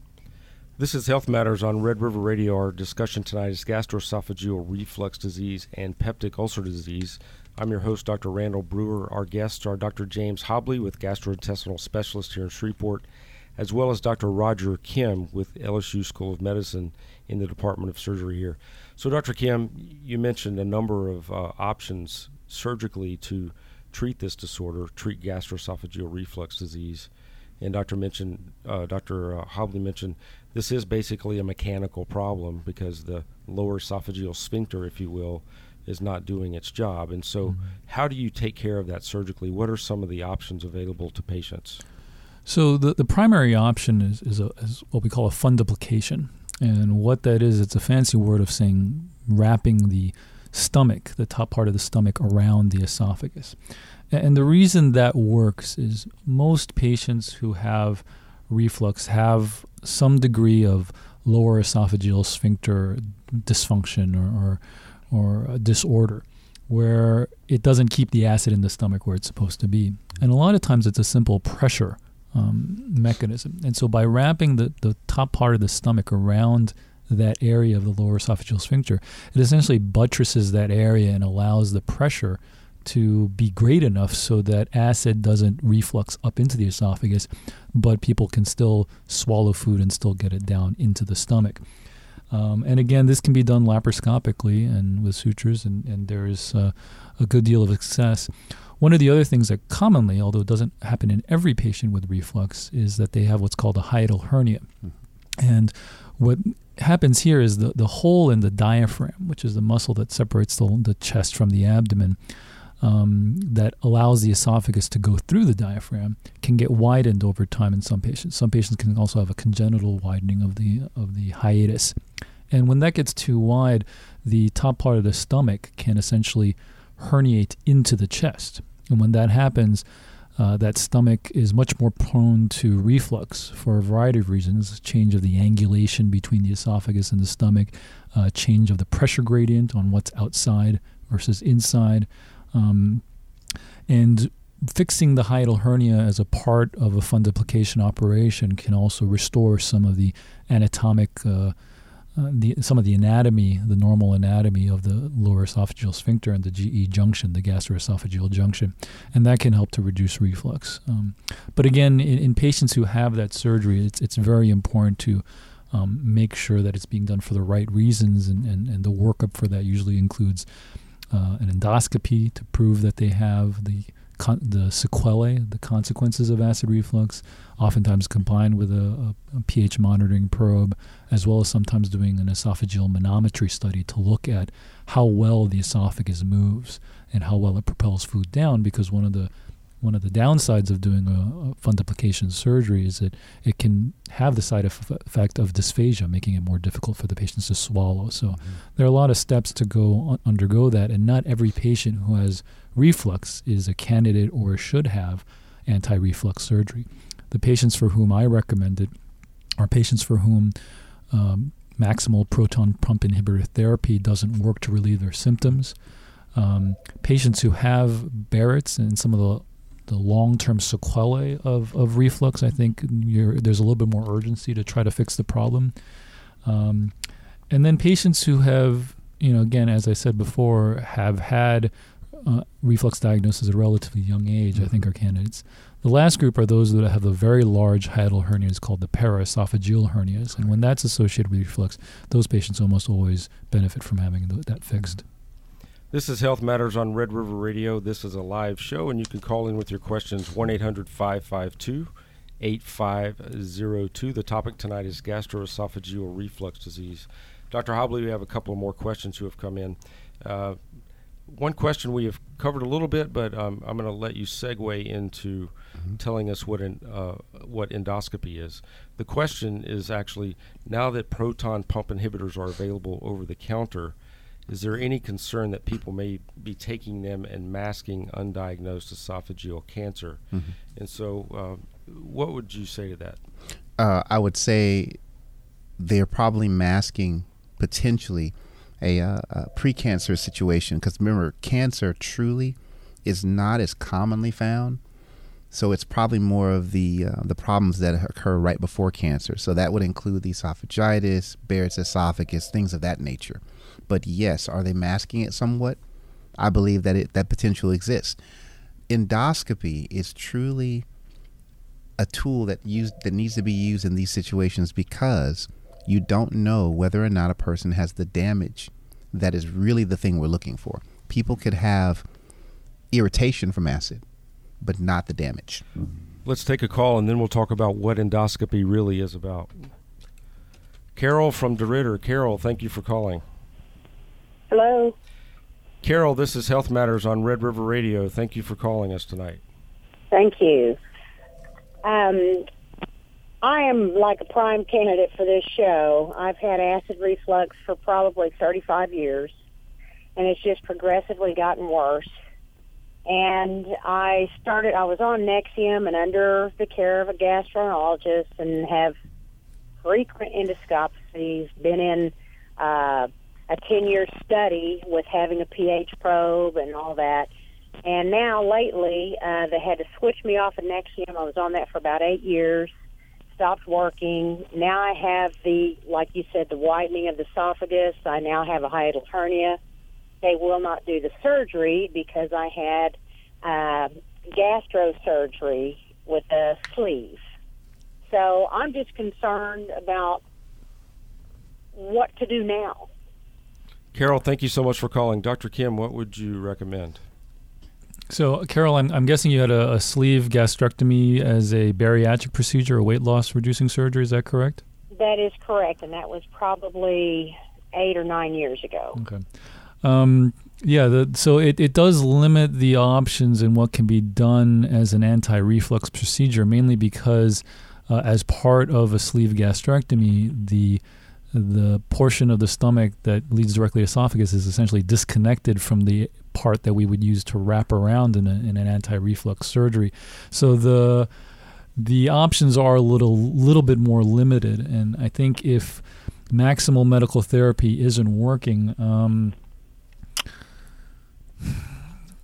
This is Health Matters on Red River Radio. Our discussion tonight is gastroesophageal reflux disease and peptic ulcer disease. I'm your host, Doctor Randall Brewer. Our guests are Doctor James Hobley with gastrointestinal specialist here in Shreveport, as well as Doctor Roger Kim with L S U School of Medicine in the Department of Surgery here. So, Doctor Kim, you mentioned a number of uh, options surgically to treat this disorder, treat gastroesophageal reflux disease. And Doctor mentioned, uh, Doctor Uh, Hobley mentioned, this is basically a mechanical problem because the lower esophageal sphincter, if you will, is not doing its job. And so mm-hmm. how do you take care of that surgically? What are some of the options available to patients? So the, the primary option is, is, a, is what we call a fundoplication. And what that is, it's a fancy word of saying wrapping the stomach, the top part of the stomach, around the esophagus. And the reason that works is most patients who have reflux have some degree of lower esophageal sphincter dysfunction or, or, or a disorder where it doesn't keep the acid in the stomach where it's supposed to be. And a lot of times it's a simple pressure um, mechanism. And so by wrapping the, the top part of the stomach around that area of the lower esophageal sphincter, it essentially buttresses that area and allows the pressure to be great enough so that acid doesn't reflux up into the esophagus, but people can still swallow food and still get it down into the stomach. Um, and again, this can be done laparoscopically and with sutures, and, and there is uh, a good deal of success. One of the other things that commonly, although it doesn't happen in every patient with reflux, is that they have what's called a hiatal hernia. Mm-hmm. And what happens here is the, the hole in the diaphragm, which is the muscle that separates the, the chest from the abdomen, Um, that allows the esophagus to go through the diaphragm, can get widened over time in some patients. Some patients can also have a congenital widening of the of the hiatus. And when that gets too wide, the top part of the stomach can essentially herniate into the chest. And when that happens, uh, that stomach is much more prone to reflux for a variety of reasons: change of the angulation between the esophagus and the stomach, uh, change of the pressure gradient on what's outside versus inside. Um, and fixing the hiatal hernia as a part of a fundoplication operation can also restore some of the anatomic, uh, uh, the, some of the anatomy, the normal anatomy of the lower esophageal sphincter and the G E junction, the gastroesophageal junction, and that can help to reduce reflux. Um, but again, in, in patients who have that surgery, it's it's very important to um, make sure that it's being done for the right reasons, and, and, and the workup for that usually includes uh, an endoscopy to prove that they have the Con- the sequelae, the consequences of acid reflux, oftentimes combined with a, a, a pH monitoring probe, as well as sometimes doing an esophageal manometry study to look at how well the esophagus moves and how well it propels food down. Because one of the one of the downsides of doing a, a fundoplication surgery is that it can have the side effect of dysphagia, making it more difficult for the patients to swallow. So mm-hmm. there are a lot of steps to go un- undergo that, and not every patient who has reflux is a candidate or should have anti-reflux surgery. The patients for whom I recommend it are patients for whom um, maximal proton pump inhibitor therapy doesn't work to relieve their symptoms. Um, patients who have Barrett's and some of the the long-term sequelae of, of reflux, I think you're, there's a little bit more urgency to try to fix the problem. Um, and then patients who have, you know, again, as I said before, have had uh, reflux diagnosis at a relatively young age, mm-hmm. I think are candidates. The last group are those that have a very large hiatal hernias called the paraesophageal hernias. And when that's associated with reflux, those patients almost always benefit from having th- that fixed. This is Health Matters on Red River Radio. This is a live show, and you can call in with your questions, one eight hundred five five two eight five zero two. The topic tonight is gastroesophageal reflux disease. Doctor Hobley, we have a couple more questions who have come in. Uh, one question we have covered a little bit, but um, I'm going to let you segue into mm-hmm. telling us what in, uh, what endoscopy is. The question is actually, now that proton pump inhibitors are available over the counter, is there any concern that people may be taking them and masking undiagnosed esophageal cancer? Mm-hmm. And so uh, what would you say to that? Uh, I would say they're probably masking potentially a, uh, a precancerous situation, because remember, cancer truly is not as commonly found. So it's probably more of the uh, the problems that occur right before cancer. So that would include the esophagitis, Barrett's esophagus, things of that nature. But yes, are they masking it somewhat? I believe that it that potential exists. Endoscopy is truly a tool that used that needs to be used in these situations, because you don't know whether or not a person has the damage that is really the thing we're looking for. People could have irritation from acid, but not the damage. Let's take a call, and then we'll talk about what endoscopy really is about. Carol from DeRidder. Carol, thank you for calling. Hello. Carol, this is Health Matters on Red River Radio. Thank you for calling us tonight. Thank you. Um, I am like a prime candidate for this show. I've had acid reflux for probably thirty-five years, and it's just progressively gotten worse. And I started, I was on Nexium and under the care of a gastroenterologist, and have frequent endoscopies, been in uh, a ten-year study with having a pH probe and all that. And now lately, uh, they had to switch me off of Nexium. I was on that for about eight years, stopped working. Now I have the, like you said, the widening of the esophagus. I now have a hiatal hernia. They will not do the surgery because I had uh, gastro surgery with a sleeve. So I'm just concerned about what to do now. Carol, thank you so much for calling. Doctor Kim, what would you recommend? So, Carol, I'm, I'm guessing you had a, a sleeve gastrectomy as a bariatric procedure, a weight loss reducing surgery. Is that correct? That is correct, and that was probably eight or nine years ago. Okay. Um, yeah, the, so it, it does limit the options and what can be done as an anti-reflux procedure, mainly because uh, as part of a sleeve gastrectomy, the the portion of the stomach that leads directly to esophagus is essentially disconnected from the part that we would use to wrap around in, a, in an anti-reflux surgery. So the the options are a little little bit more limited, and I think if maximal medical therapy isn't working, um,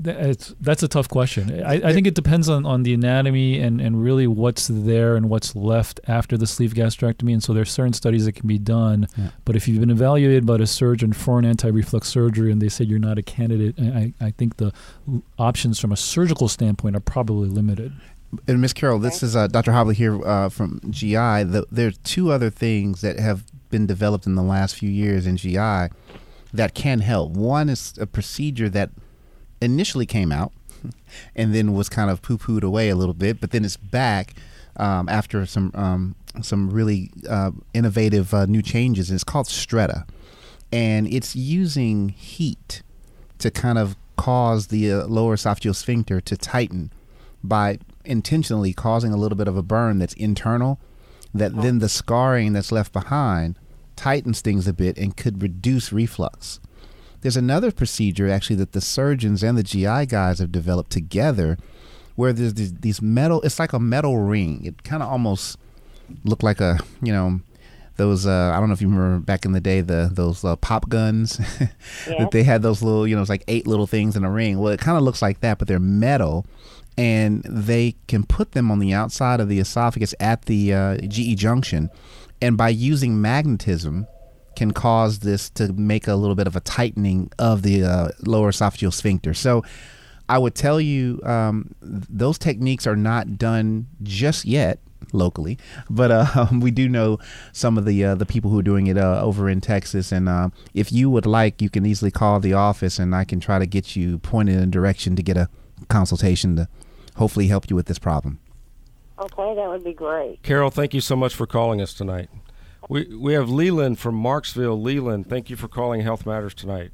It's, that's a tough question. I, I think it depends on, on the anatomy and, and really what's there and what's left after the sleeve gastrectomy. And so there's certain studies that can be done. Yeah. But if you've been evaluated by a surgeon for an anti-reflux surgery and they said you're not a candidate, I, I think the options from a surgical standpoint are probably limited. And Miz Carroll, this is uh, Doctor Hobley here uh, from G I. The, there are two other things that have been developed in the last few years in G I that can help. One is a procedure that initially came out and then was kind of poo-pooed away a little bit, but then it's back um, after some um, some really uh, innovative uh, new changes. And it's called Stretta, and it's using heat to kind of cause the uh, lower esophageal sphincter to tighten by intentionally causing a little bit of a burn that's internal, that then the scarring that's left behind tightens things a bit and could reduce reflux. There's another procedure actually that the surgeons and the G I guys have developed together where there's these, these metal, it's like a metal ring. It kind of almost looked like a, you know, those, uh, I don't know if you remember back in the day, the those uh, pop guns, yeah. that they had those little, you know, it's like eight little things in a ring. Well, it kind of looks like that, but they're metal, and they can put them on the outside of the esophagus at the uh, G E junction, and by using magnetism, can cause this to make a little bit of a tightening of the uh, lower esophageal sphincter. So I would tell you um, those techniques are not done just yet locally, but uh, we do know some of the uh, the people who are doing it uh, over in Texas. And uh, if you would like, you can easily call the office and I can try to get you pointed in a direction to get a consultation to hopefully help you with this problem. Okay, that would be great. Carol, thank you so much for calling us tonight. We we have Leland from Marksville. Leland, thank you for calling Health Matters tonight.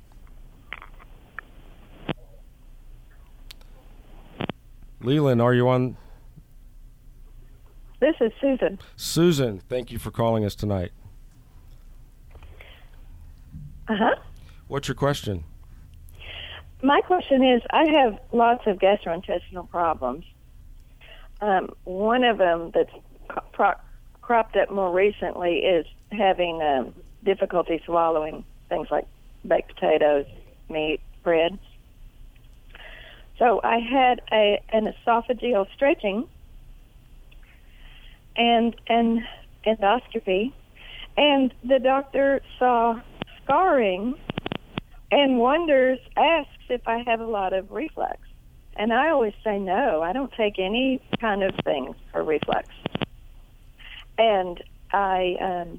Leland, are you on? This is Susan. Susan, thank you for calling us tonight. Uh-huh. What's your question? My question is, I have lots of gastrointestinal problems. Um, one of them that's pro- cropped up more recently is having um, difficulty swallowing things like baked potatoes, meat, bread. So I had a an esophageal stretching and an endoscopy, and the doctor saw scarring and wonders, asks if I have a lot of reflux. And I always say no, I don't take any kind of things for reflux. And I um,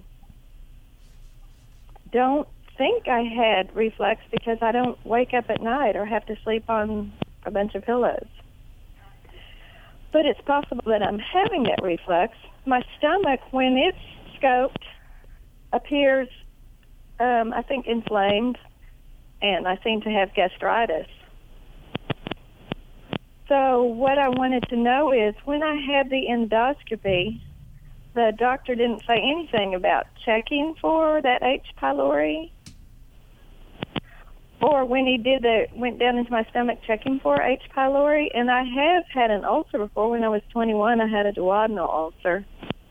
don't think I had reflux because I don't wake up at night or have to sleep on a bunch of pillows. But it's possible that I'm having that reflux. My stomach, when it's scoped, appears, um, I think, inflamed, and I seem to have gastritis. So what I wanted to know is, when I had the endoscopy, the doctor didn't say anything about checking for that H. pylori, or when he did the went down into my stomach checking for H. pylori. And I have had an ulcer before. When I was twenty-one, I had a duodenal ulcer.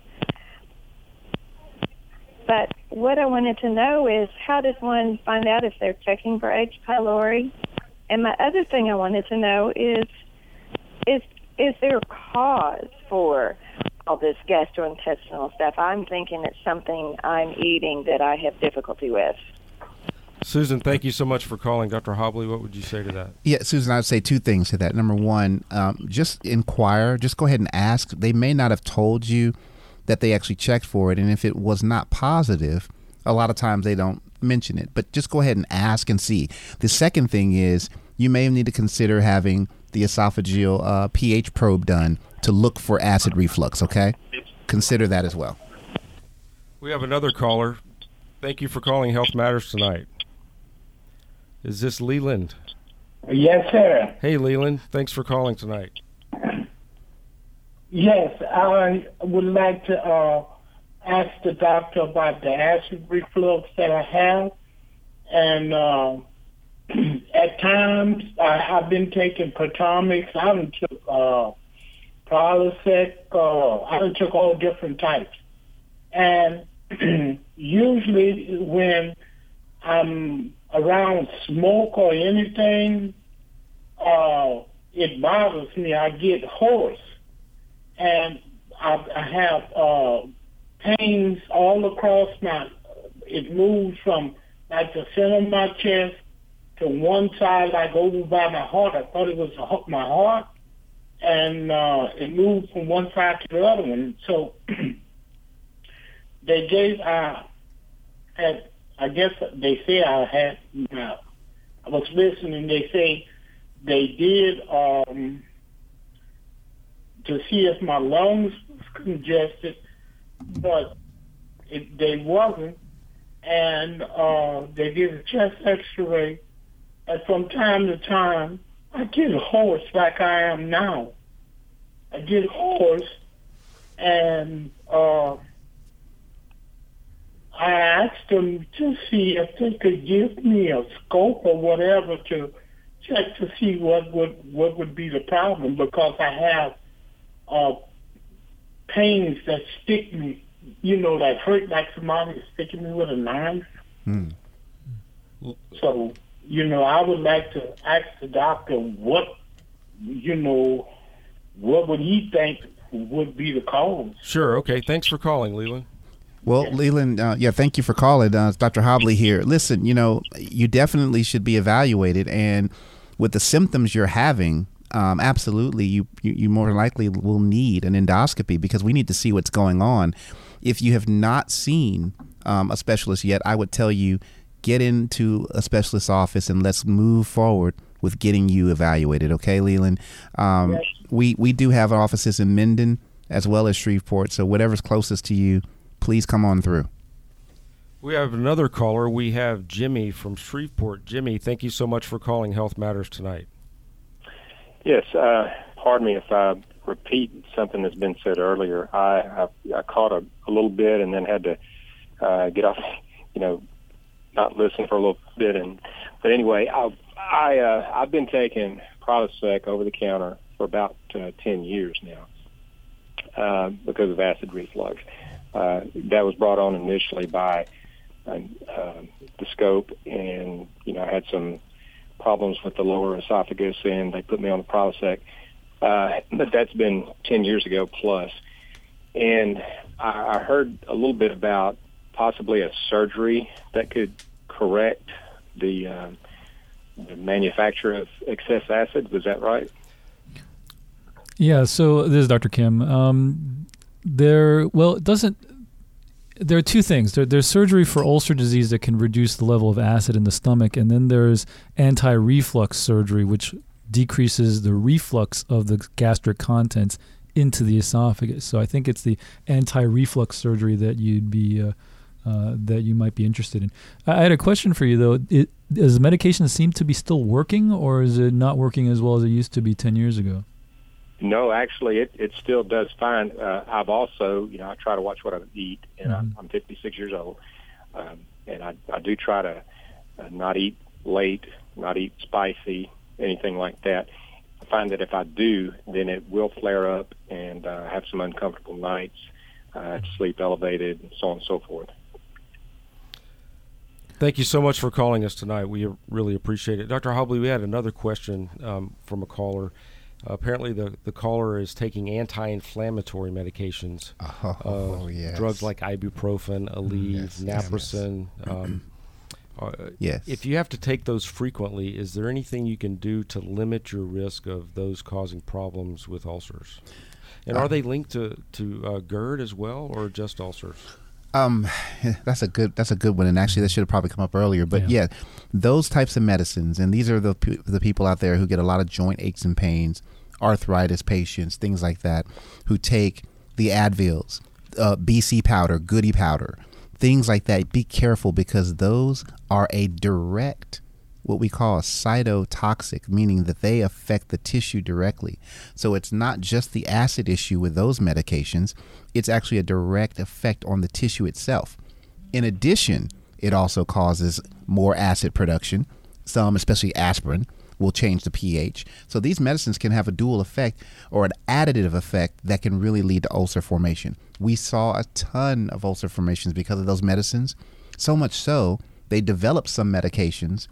But what I wanted to know is, how does one find out if they're checking for H. pylori? And my other thing I wanted to know is, is is there a cause for all this gastrointestinal stuff? I'm thinking it's something I'm eating that I have difficulty with. Susan, thank you so much for calling. Doctor Hobley, what would you say to that? Yeah, Susan, I would say two things to that. Number one, um, just inquire. Just go ahead and ask. They may not have told you that they actually checked for it, and if it was not positive, a lot of times they don't mention it. But just go ahead and ask and see. The second thing is, you may need to consider having the esophageal uh, pH probe done to look for acid reflux, okay? Consider that as well. We have another caller. Thank you for calling Health Matters tonight. Is this Leland? Yes, sir. Hey, Leland. Thanks for calling tonight. Yes, I would like to uh, ask the doctor about the acid reflux that I have. And uh, at times, I, I've been taking Potomacs. I haven't took uh, Prilosec. Uh, I haven't took all different types. And usually when I'm around smoke or anything, uh, it bothers me. I get hoarse, and I, I have uh, pains all across my. It moves from like the center of my chest to one side, like over by my heart. I thought it was my heart, and uh, it moved from one side to the other one. So they gave. Uh, had, I guess they say I had. Uh, I was listening. They say they did um, to see if my lungs was congested, but it, they wasn't. And uh, they did a chest X-ray, and from time to time, I get hoarse like I am now. I get hoarse, and uh, I asked them to see if they could give me a scope or whatever to check to see what would what would be the problem, because I have uh, pains that stick me. You know, that hurt like somebody is sticking me with a knife. Hmm. So, you know, I would like to ask the doctor what, you know, what would he think would be the cause? Sure. Okay. Thanks for calling, Leland. Well, yeah. Leland, uh, yeah, thank you for calling. Uh, it's Doctor Hobley here. Listen, you know, you definitely should be evaluated, and with the symptoms you're having, Um, absolutely, you, you you more likely will need an endoscopy, because we need to see what's going on. If you have not seen um, a specialist yet, I would tell you, get into a specialist's office and let's move forward with getting you evaluated. Okay, Leland? Um, yes. We, we do have offices in Minden as well as Shreveport, so whatever's closest to you, please come on through. We have another caller. We have Jimmy from Shreveport. Jimmy, thank you so much for calling Health Matters tonight. Yes, uh, pardon me if I repeat something that's been said earlier. I I, I caught a, a little bit and then had to uh, get off, you know, not listen for a little bit. And but anyway, I I uh, I've been taking Prilosec over the counter for about uh, ten years now uh, because of acid reflux. Uh, that was brought on initially by uh, uh, the scope, and you know I had some problems with the lower esophagus, and they put me on the Prilosec. Uh, but that's been ten years ago plus. And I, I heard a little bit about possibly a surgery that could correct the, uh, the manufacture of excess acid. Was that right? Yeah, so this is Doctor Kim. Um, there, well, it doesn't... There are two things. There, there's surgery for ulcer disease that can reduce the level of acid in the stomach, and then there's anti-reflux surgery, which decreases the reflux of the gastric contents into the esophagus. So I think it's the anti-reflux surgery that you'd be uh, uh, that you might be interested in. I had a question for you though. It, does the medication seem to be still working, or is it not working as well as it used to be ten years ago? No, actually, it, it still does fine. Uh, I've also, you know, I try to watch what I eat, and mm-hmm. I'm, I'm fifty-six years old, um, and I, I do try to uh, not eat late, not eat spicy, anything like that. I find that if I do, then it will flare up and uh, have some uncomfortable nights, uh, sleep elevated, and so on and so forth. Thank you so much for calling us tonight. We really appreciate it. Doctor Hobley, we had another question um, from a caller. Uh, apparently, the, the caller is taking anti-inflammatory medications, oh, uh, yes. drugs like ibuprofen, Aleve, yes, naproxen. Yes. Um, uh, yes. If you have to take those frequently, is there anything you can do to limit your risk of those causing problems with ulcers? And are uh, they linked to to uh, GERD as well, or just ulcers? Um, that's a good that's a good one, and actually that should have probably come up earlier. But yeah, yeah those types of medicines, and these are the the people out there who get a lot of joint aches and pains, arthritis patients, things like that, who take the Advils, uh, B C powder, Goody powder, things like that. Be careful, because those are a direct, what we call a cytotoxic, meaning that they affect the tissue directly. So it's not just the acid issue with those medications, it's actually a direct effect on the tissue itself. In addition, it also causes more acid production. Some, especially aspirin, will change the pH. So these medicines can have a dual effect, or an additive effect, that can really lead to ulcer formation. We saw a ton of ulcer formations because of those medicines, so much so they developed some medications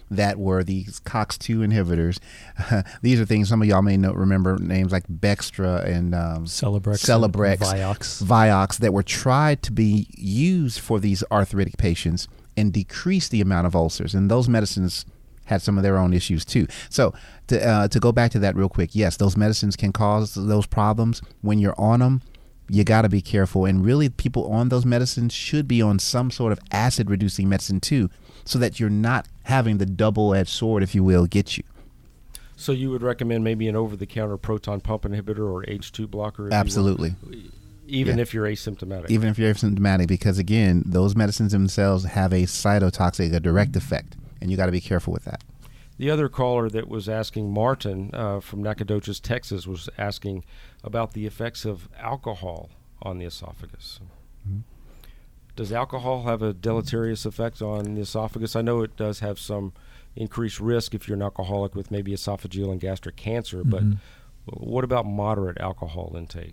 that were these COX two inhibitors. These are things some of y'all may know, remember names like Bextra and um, Celebrex, Celebrex, Vioxx. Vioxx that were tried to be used for these arthritic patients and decrease the amount of ulcers. And those medicines had some of their own issues too. So to uh, to go back to that real quick, yes, those medicines can cause those problems. When you're on them, you got to be careful. And really, people on those medicines should be on some sort of acid-reducing medicine too, so that you're not having the double-edged sword, if you will, get you. So you would recommend maybe an over-the-counter proton pump inhibitor or H two blocker? If Absolutely. You will, even Yeah. if you're asymptomatic? Even if you're asymptomatic, because again, those medicines themselves have a cytotoxic, a direct effect, and you got to be careful with that. The other caller that was asking, Martin uh, from Nacogdoches, Texas, was asking about the effects of alcohol on the esophagus. Mm-hmm. Does alcohol have a deleterious effect on the esophagus? I know it does have some increased risk if you're an alcoholic with maybe esophageal and gastric cancer, Mm-hmm. but what about moderate alcohol intake?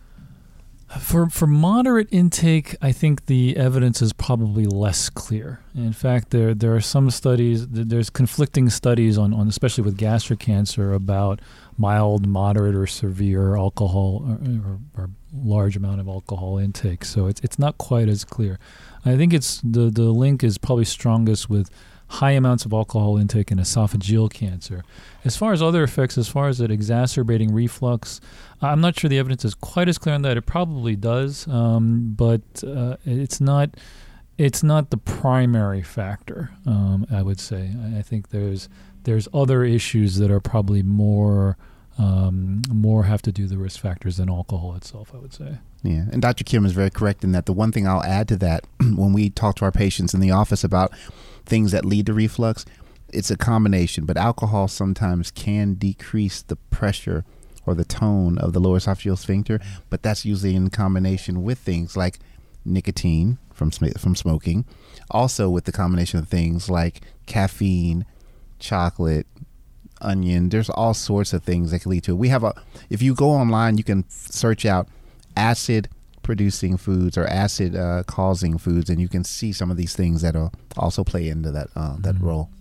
For for moderate intake, I think the evidence is probably less clear. In fact, there there are some studies, there's conflicting studies on, on especially with gastric cancer about mild, moderate, or severe alcohol or, or, or large amount of alcohol intake. So it's it's not quite as clear. I think it's the the link is probably strongest with high amounts of alcohol intake in esophageal cancer. As far as other effects, as far as it exacerbating reflux, I'm not sure the evidence is quite as clear on that. It probably does, um, but uh, it's not it's not the primary factor, um, I would say. I, I think there's there's other issues that are probably more um, more have to do with the risk factors than alcohol itself, I would say. Yeah, and Doctor Kim is very correct in that. The one thing I'll add to that, when we talk to our patients in the office about things that lead to reflux, it's a combination, but alcohol sometimes can decrease the pressure or the tone of the lower esophageal sphincter, but that's usually in combination with things like nicotine from sm- from smoking, also with the combination of things like caffeine, chocolate, onion. There's all sorts of things that can lead to it. We have a, if you go online, you can search out acid producing foods or acid uh, causing foods, and you can see some of these things that will also play into that uh, that Mm-hmm. role.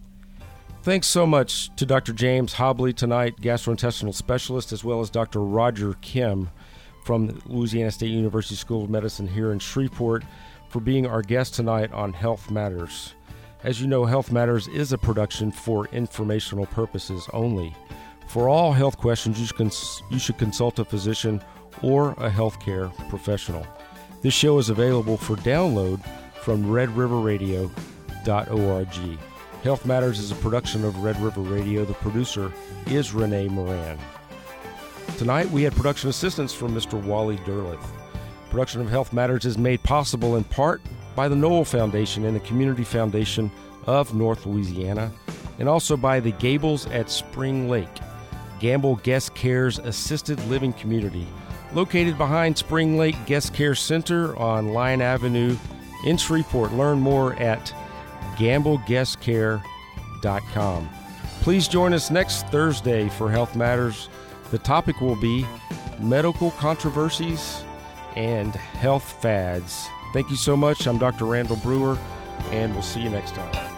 Thanks so much to Doctor James Hobley tonight, gastrointestinal specialist, as well as Doctor Roger Kim from the Louisiana State University School of Medicine here in Shreveport for being our guest tonight on Health Matters. As you know, Health Matters is a production for informational purposes only. For all health questions, you should, cons- you should consult a physician or a healthcare professional. This show is available for download from red river radio dot org. Health Matters is a production of Red River Radio. The producer is Renee Moran. Tonight we had production assistance from Mister Wally Derleth. Production of Health Matters is made possible in part by the Noel Foundation and the Community Foundation of North Louisiana, and also by the Gables at Spring Lake, Gamble Guest Care's assisted living community, located behind Spring Lake Guest Care Center on Line Avenue in Shreveport. Learn more at gamble guest care dot com. Please join us next Thursday for Health Matters. The topic will be medical controversies and health fads. Thank you so much. I'm Doctor Randall Brewer, and we'll see you next time.